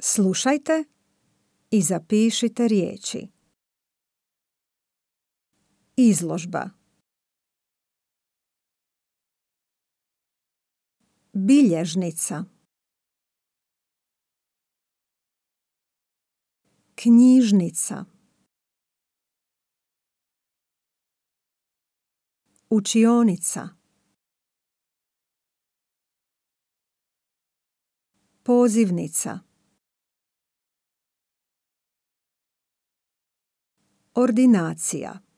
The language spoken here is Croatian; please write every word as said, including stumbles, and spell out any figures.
Slušajte i zapišite riječi. Izložba. Bilježnica. Knjižnica. Učionica. Pozivnica. Ordinacija.